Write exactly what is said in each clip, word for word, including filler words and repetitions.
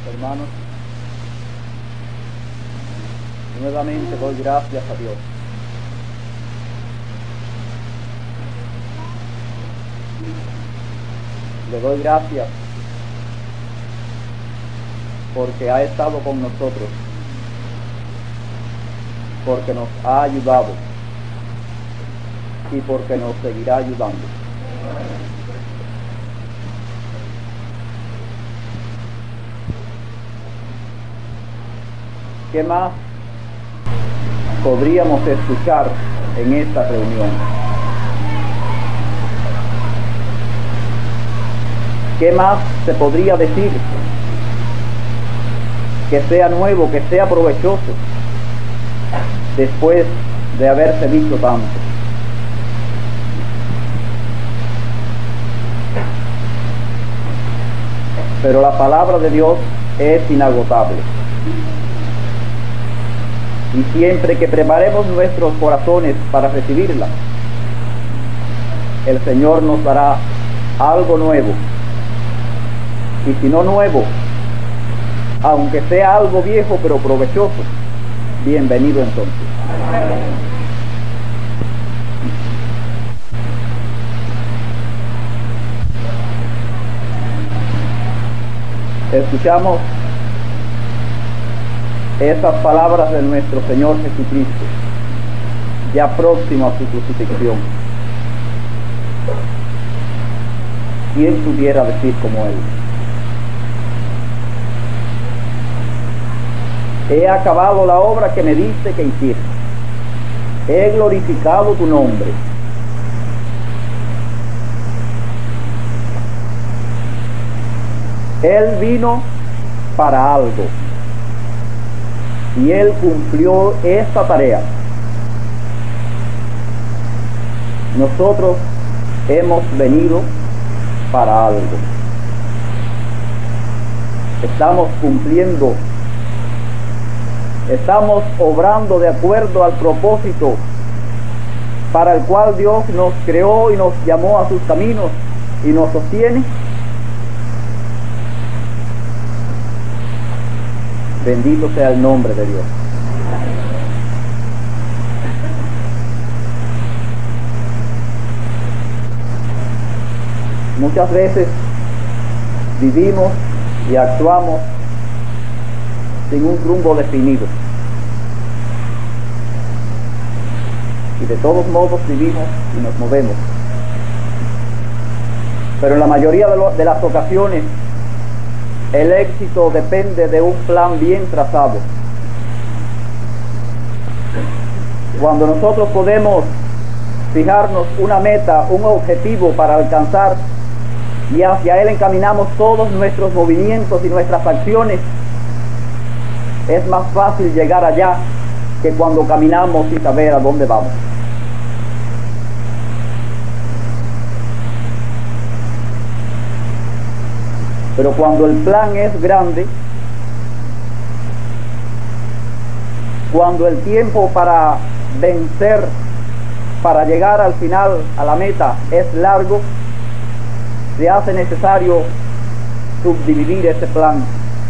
Hermanos, nuevamente doy gracias a Dios. Le doy gracias porque ha estado con nosotros, porque nos ha ayudado y porque nos seguirá ayudando. ¿Qué más podríamos escuchar en esta reunión? ¿Qué más se podría decir que sea nuevo, que sea provechoso, después de haberse visto tanto? Pero la palabra de Dios es inagotable. Y siempre que preparemos nuestros corazones para recibirla, el Señor nos dará algo nuevo. Y si no nuevo, aunque sea algo viejo pero provechoso, bienvenido entonces. Escuchamos esas palabras de nuestro Señor Jesucristo, ya próximo a su crucifixión. ¿Quién pudiera decir como Él? He acabado la obra que me diste que hiciera. He glorificado tu nombre. Él vino para algo y Él cumplió esta tarea. Nosotros hemos venido para algo. Estamos cumpliendo, estamos obrando de acuerdo al propósito para el cual Dios nos creó y nos llamó a sus caminos y nos sostiene. Bendito sea el nombre de Dios. Muchas veces vivimos y actuamos sin un rumbo definido. Y de todos modos vivimos y nos movemos. Pero en la mayoría de, lo, de las ocasiones, el éxito depende de un plan bien trazado. Cuando nosotros podemos fijarnos una meta, un objetivo para alcanzar, y hacia él encaminamos todos nuestros movimientos y nuestras acciones, es más fácil llegar allá que cuando caminamos sin saber a dónde vamos. Pero cuando el plan es grande, cuando el tiempo para vencer, para llegar al final, a la meta, es largo, se hace necesario subdividir ese plan.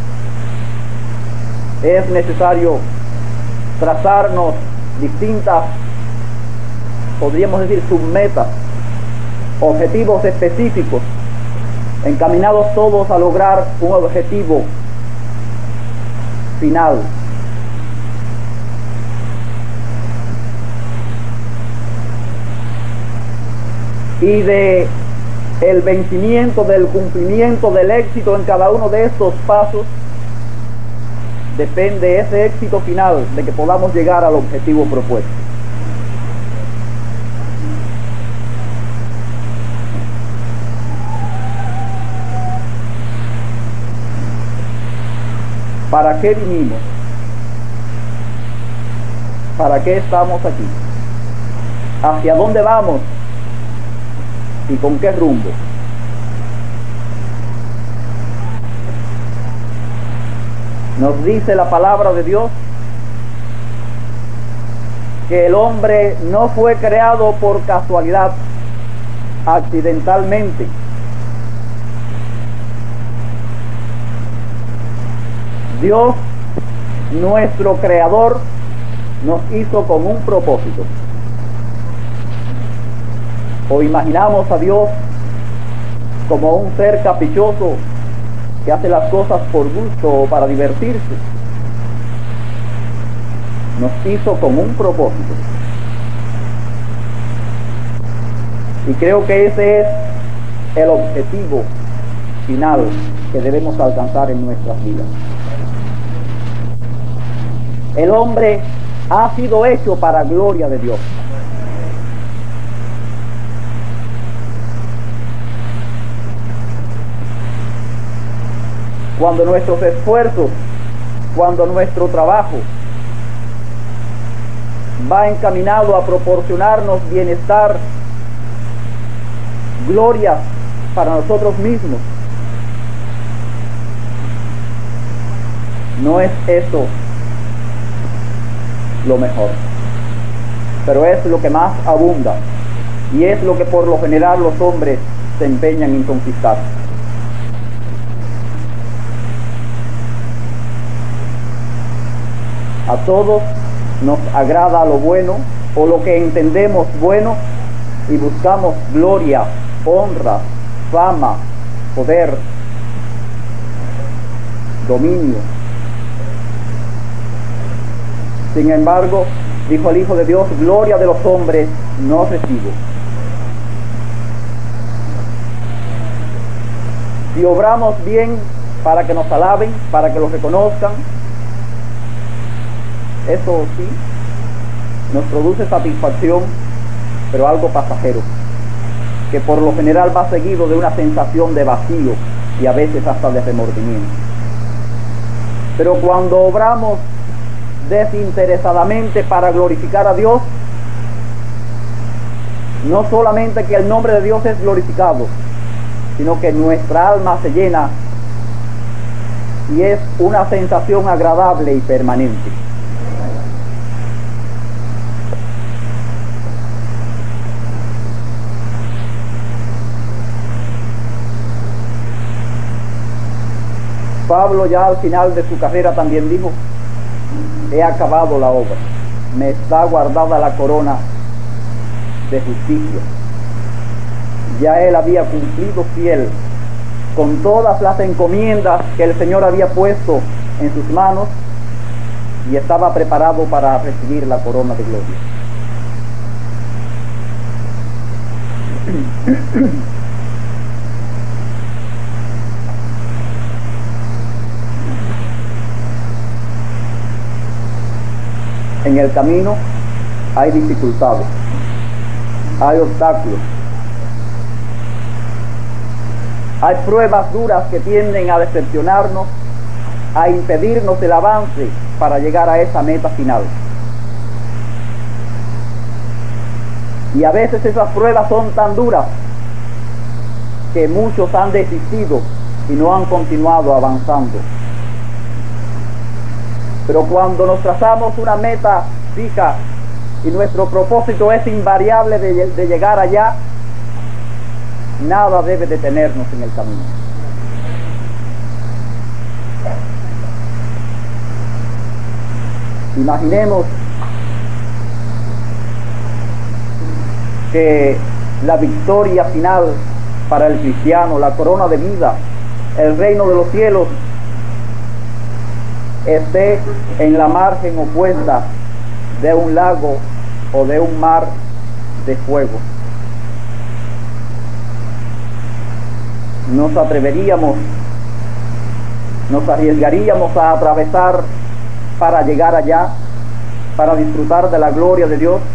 Es necesario trazarnos distintas, podríamos decir, submetas, objetivos específicos, encaminados todos a lograr un objetivo final. Y de el vencimiento, del cumplimiento, del éxito en cada uno de estos pasos, depende ese éxito final, de que podamos llegar al objetivo propuesto. ¿Para qué vinimos? ¿Para qué estamos aquí? ¿Hacia dónde vamos? ¿Y con qué rumbo? Nos dice la palabra de Dios que el hombre no fue creado por casualidad, accidentalmente, Dios, nuestro Creador, nos hizo con un propósito. O imaginamos a Dios como un ser caprichoso que hace las cosas por gusto o para divertirse. Nos hizo con un propósito. Y creo que ese es el objetivo final que debemos alcanzar en nuestras vidas. El hombre ha sido hecho para gloria de Dios. Cuando nuestros esfuerzos, cuando nuestro trabajo va encaminado a proporcionarnos bienestar, gloria para nosotros mismos, no es eso lo mejor, pero es lo que más abunda y es lo que por lo general los hombres se empeñan en conquistar. A todos nos agrada lo bueno o lo que entendemos bueno y buscamos gloria, honra, fama, poder, dominio. Sin embargo, dijo el Hijo de Dios, gloria de los hombres no recibo. Si obramos bien para que nos alaben, para que los reconozcan, eso sí, nos produce satisfacción, pero algo pasajero, que por lo general va seguido de una sensación de vacío y a veces hasta de remordimiento. Pero cuando obramos desinteresadamente para glorificar a Dios, no solamente que el nombre de Dios es glorificado, sino que nuestra alma se llena y es una sensación agradable y permanente. Pablo ya al final de su carrera también dijo, he acabado la obra, me está guardada la corona de justicia. Ya él había cumplido fiel con todas las encomiendas que el Señor había puesto en sus manos y estaba preparado para recibir la corona de gloria. En el camino hay dificultades, hay obstáculos, hay pruebas duras que tienden a decepcionarnos, a impedirnos el avance para llegar a esa meta final. Y a veces esas pruebas son tan duras que muchos han desistido y no han continuado avanzando. Pero cuando nos trazamos una meta fija y nuestro propósito es invariable de, de llegar allá, nada debe detenernos en el camino. Imaginemos que la victoria final para el cristiano, la corona de vida, el reino de los cielos, esté en la margen opuesta de un lago o de un mar de fuego. Nos atreveríamos, nos arriesgaríamos a atravesar para llegar allá, para disfrutar de la gloria de Dios.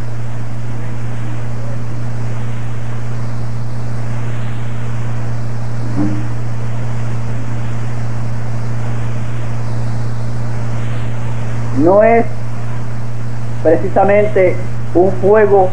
No es precisamente un fuego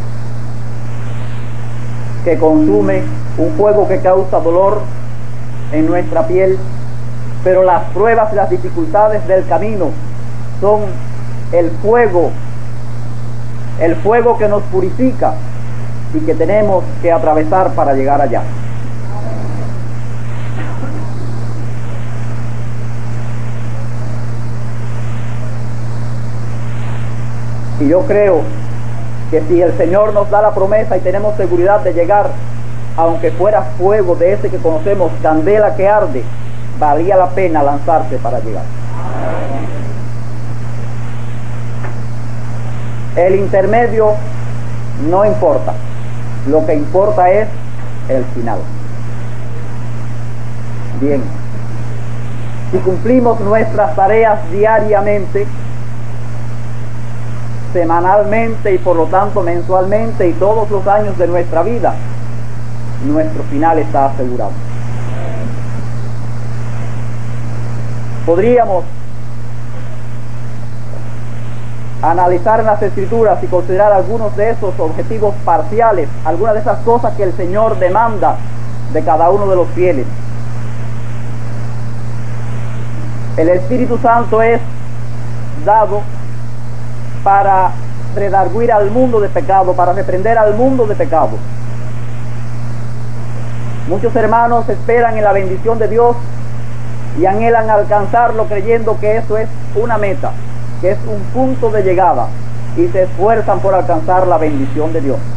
que consume, un fuego que causa dolor en nuestra piel, pero las pruebas y las dificultades del camino son el fuego, el fuego que nos purifica y que tenemos que atravesar para llegar allá. Y yo creo que si el Señor nos da la promesa y tenemos seguridad de llegar, aunque fuera fuego de ese que conocemos, candela que arde, valía la pena lanzarse para llegar. El intermedio no importa, lo que importa es el final. Bien, si cumplimos nuestras tareas diariamente, semanalmente y por lo tanto mensualmente y todos los años de nuestra vida, nuestro final está asegurado. Podríamos analizar en las Escrituras y considerar algunos de esos objetivos parciales, algunas de esas cosas que el Señor demanda de cada uno de los fieles. El Espíritu Santo es dado para redarguir al mundo de pecado, para reprender al mundo de pecado. Muchos hermanos esperan en la bendición de Dios y anhelan alcanzarlo creyendo que eso es una meta, que es un punto de llegada, y se esfuerzan por alcanzar la bendición de Dios.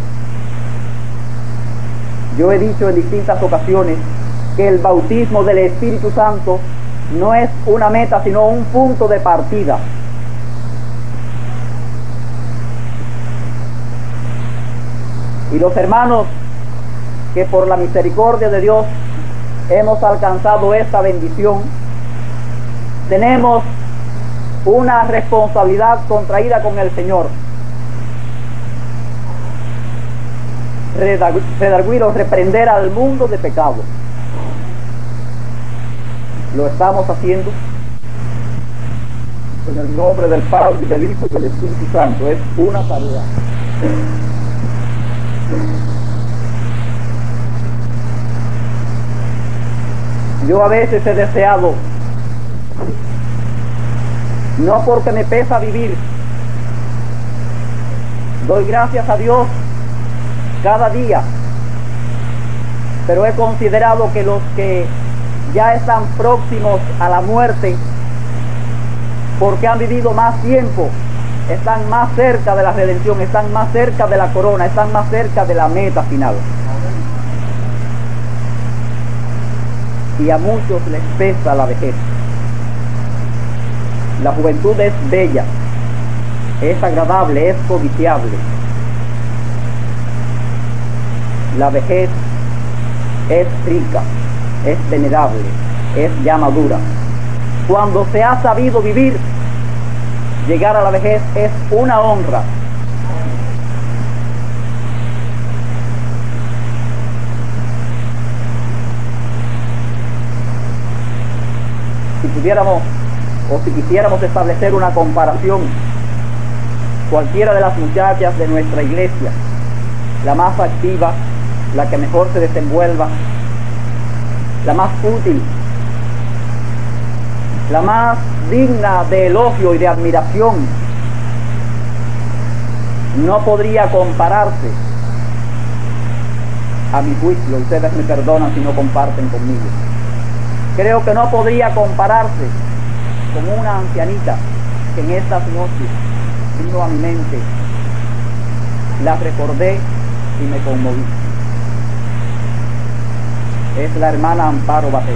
Yo he dicho en distintas ocasiones que el bautismo del Espíritu Santo no es una meta, sino un punto de partida. Y los hermanos que por la misericordia de Dios hemos alcanzado esta bendición, tenemos una responsabilidad contraída con el Señor. Redarguir o reprender al mundo de pecado. Lo estamos haciendo en el nombre del Padre, y del Hijo y del Espíritu Santo. Es una tarea. Yo a veces he deseado, no porque me pesa vivir, doy gracias a Dios cada día, pero he considerado que los que ya están próximos a la muerte, porque han vivido más tiempo, están más cerca de la redención, están más cerca de la corona, están más cerca de la meta final. Y a muchos les pesa la vejez. La juventud es bella, es agradable, es codiciable. La vejez es rica, es venerable, es ya madura. Cuando se ha sabido vivir, llegar a la vejez es una honra. Si pudiéramos o si quisiéramos establecer una comparación, cualquiera de las muchachas de nuestra iglesia, la más activa, la que mejor se desenvuelva, la más útil, la más digna de elogio y de admiración, no podría compararse, a mi juicio, ustedes me perdonan si no comparten conmigo, creo que no podría compararse con una ancianita que en estas noches vino a mi mente, la recordé y me conmoví. Es la hermana Amparo Batén.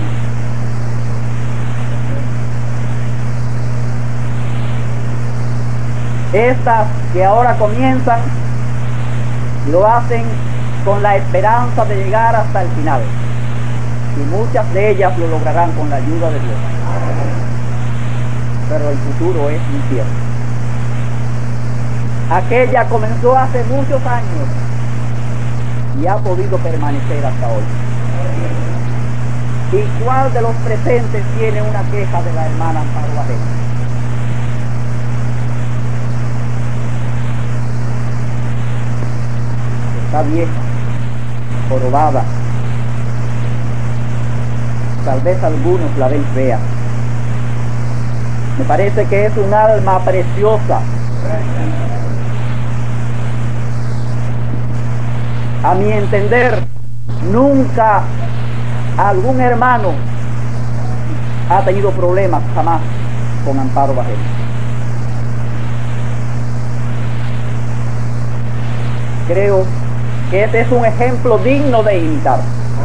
Estas que ahora comienzan lo hacen con la esperanza de llegar hasta el final, y muchas de ellas lo lograrán con la ayuda de Dios. Pero el futuro es incierto. Aquella comenzó hace muchos años y ha podido permanecer hasta hoy. ¿Y cuál de los presentes tiene una queja de la hermana Amparo Batén? Está vieja, jorobada. Tal vez algunos la ven fea. Me parece que es un alma preciosa. A mi entender, nunca algún hermano ha tenido problemas jamás con Amparo Batén. Creo que este es un ejemplo digno de imitar.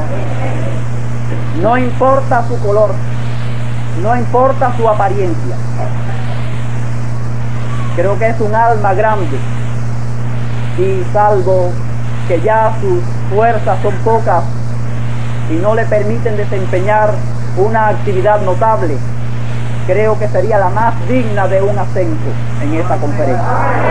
No importa su color, no importa su apariencia. Creo que es un alma grande, y salvo que ya sus fuerzas son pocas y no le permiten desempeñar una actividad notable, creo que sería la más digna de un ascenso en esta conferencia.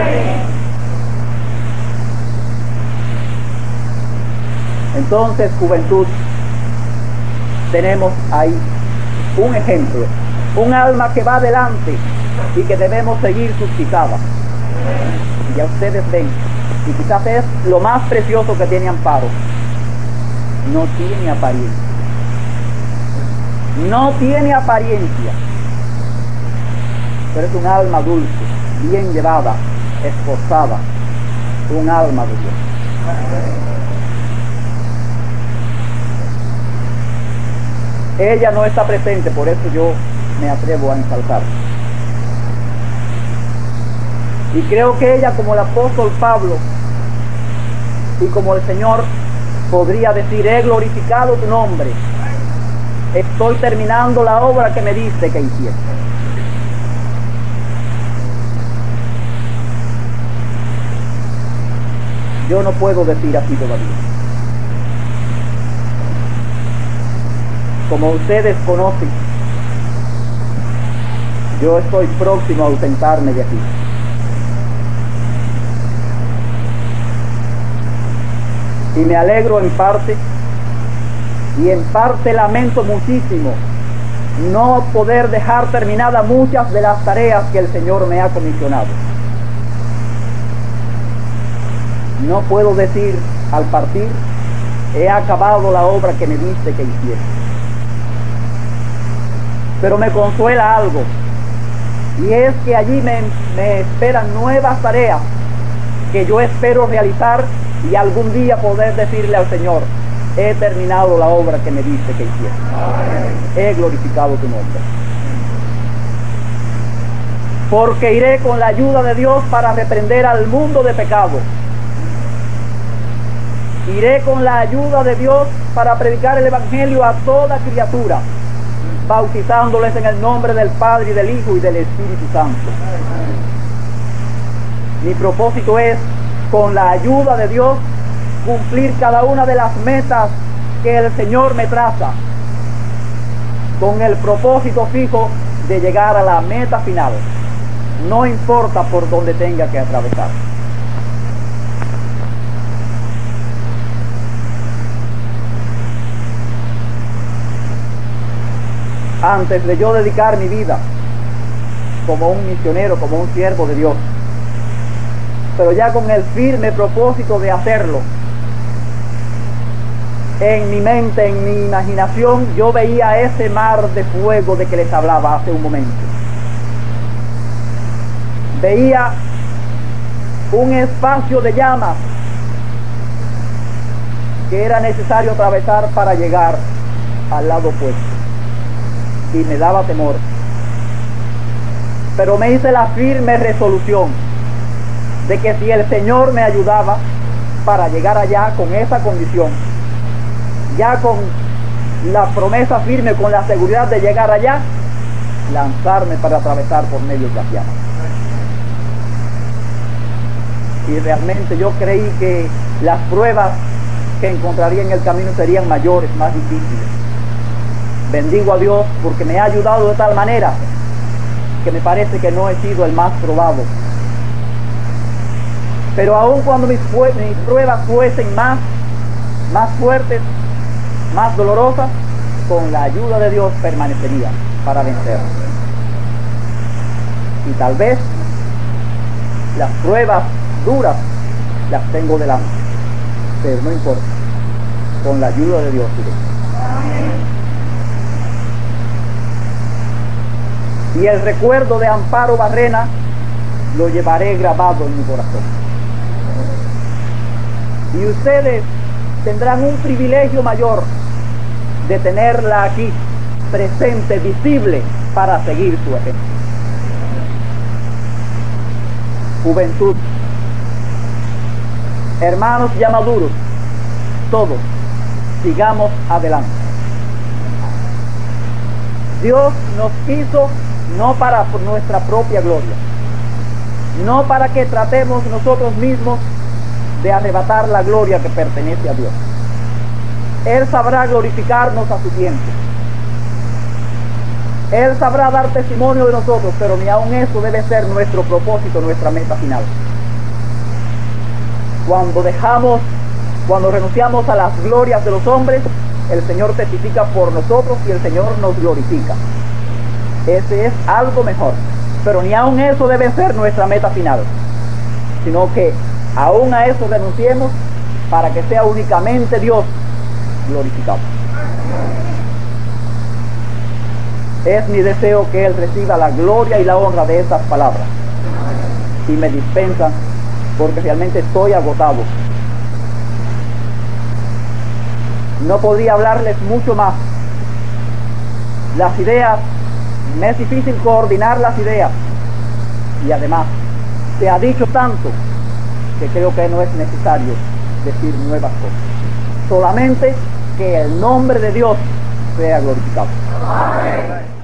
Entonces, juventud, tenemos ahí un ejemplo, un alma que va adelante y que debemos seguir sus pisadas. Y ya ustedes ven, y quizás es lo más precioso que tiene Amparo, no tiene apariencia. No tiene apariencia, pero es un alma dulce, bien llevada, esforzada, un alma de Dios. Ella no está presente, por eso yo me atrevo a ensalzar. Y creo que ella, como el apóstol Pablo y como el Señor, podría decir: he glorificado tu nombre, estoy terminando la obra que me diste que hiciese. Yo no puedo decir así todavía. Como ustedes conocen, yo estoy próximo a ausentarme de aquí. Y me alegro en parte, y en parte lamento muchísimo no poder dejar terminadas muchas de las tareas que el Señor me ha comisionado. No puedo decir al partir: he acabado la obra que me diste que hiciera. Pero me consuela algo, y es que allí me, me esperan nuevas tareas que yo espero realizar, y algún día poder decirle al Señor: he terminado la obra que me diste que hiciera. He glorificado tu nombre. Porque iré con la ayuda de Dios para reprender al mundo de pecado. Iré con la ayuda de Dios para predicar el Evangelio a toda criatura, bautizándoles en el nombre del Padre, y del Hijo, y del Espíritu Santo. Mi propósito es, con la ayuda de Dios, cumplir cada una de las metas que el Señor me traza, con el propósito fijo de llegar a la meta final, no importa por donde tenga que atravesar. Antes de yo dedicar mi vida como un misionero, como un siervo de Dios, pero ya con el firme propósito de hacerlo, en mi mente, en mi imaginación, yo veía ese mar de fuego de que les hablaba hace un momento. Veía un espacio de llamas que era necesario atravesar para llegar al lado opuesto, y me daba temor. Pero me hice la firme resolución de que si el Señor me ayudaba para llegar allá con esa condición, ya con la promesa firme, con la seguridad de llegar allá, lanzarme para atravesar por medio de las llamas. Y realmente yo creí que las pruebas que encontraría en el camino serían mayores, más difíciles. Bendigo a Dios porque me ha ayudado de tal manera que me parece que no he sido el más probado. Pero aun cuando mis, mis pruebas fuesen más, más fuertes, más dolorosas, con la ayuda de Dios permanecería para vencer. Y tal vez las pruebas duras las tengo delante, pero no importa, con la ayuda de Dios iré. Y el recuerdo de Amparo Barrena lo llevaré grabado en mi corazón. Y ustedes tendrán un privilegio mayor de tenerla aquí, presente, visible, para seguir su ejemplo. Juventud, Hermanos ya maduros, todos, sigamos adelante. Dios nos hizo no para nuestra propia gloria, no para que tratemos nosotros mismos de arrebatar la gloria que pertenece a Dios. Él sabrá glorificarnos a su tiempo. Él sabrá dar testimonio de nosotros, pero ni aun eso debe ser nuestro propósito, nuestra meta final. Cuando dejamos, cuando renunciamos a las glorias de los hombres, el Señor testifica por nosotros y el Señor nos glorifica. Ese es algo mejor, pero ni aun eso debe ser nuestra meta final, sino que aún a eso renunciemos para que sea únicamente Dios glorificado. Es mi deseo que Él reciba la gloria y la honra de estas palabras y me dispensan, porque realmente estoy agotado. No podría hablarles mucho más. Las ideas, me es difícil coordinar las ideas, y además se ha dicho tanto que creo que no es necesario decir nuevas cosas. Solamente que el nombre de Dios sea glorificado. Amén.